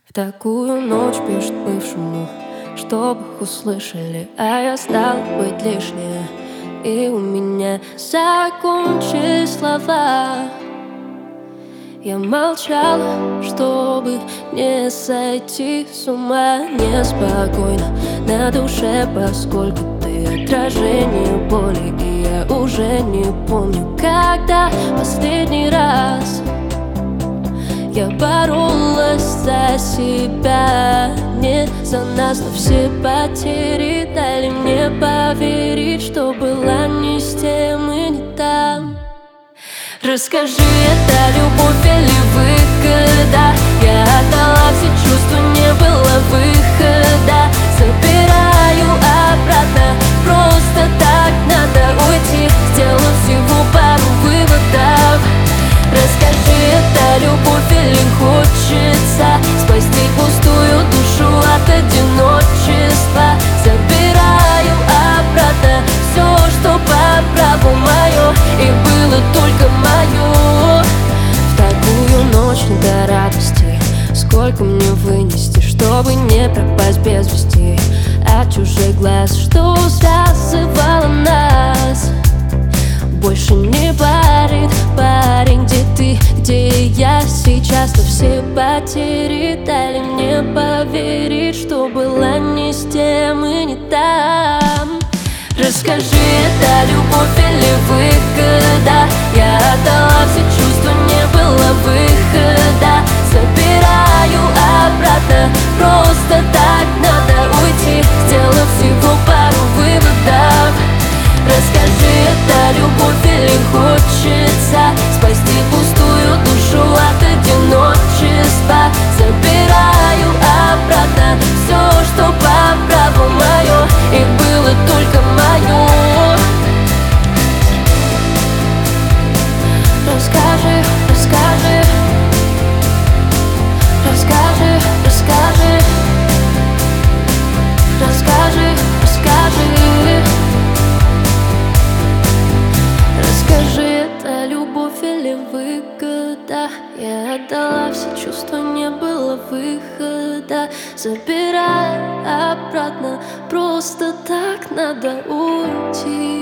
В такую ночь пишет бывшему, чтоб их услышали, а я стал быть лишнее, и у меня закончились слова. Я молчала, чтобы не сойти с ума. Неспокойно на душе, поскольку ты отражение боли, и я уже не помню, когда последний раз я боролась за себя, не за нас, но все потери дали мне поверить, что была не с тем и не там. Расскажи, это любовь или выгода? Я отдала все чувства, не было выхода. Забираю обратно, просто так надо уйти, сделав всего пару выводов. Расскажи, это любовь или хочется спасти пустую душу от одиночества? Забираю обратно все, что по праву мое, и было только мое. В такую ночь не до радости, сколько мне вынести, чтобы не пропасть без вести от чужих глаз, что связывало нас. Больше не парит парень, где ты, где я сейчас, но все потери дали мне поверить, что была не с тем и не там. Расскажи, это любовь или выгода? Я отдала все чувства, не было выхода. Забираю обратно, просто так надо уйти, сделав всего пару выводов. Расскажи, это любовь или хочется спасти пустую душу от одиночества? Забираю обратно все, что по праву мое, и было только мое. Расскажи, расскажи, расскажи, расскажи, расскажи, расскажи. Расскажи, это любовь или выгода? Я отдала все чувства, не было выхода. Забирай обратно, просто так надо уйти.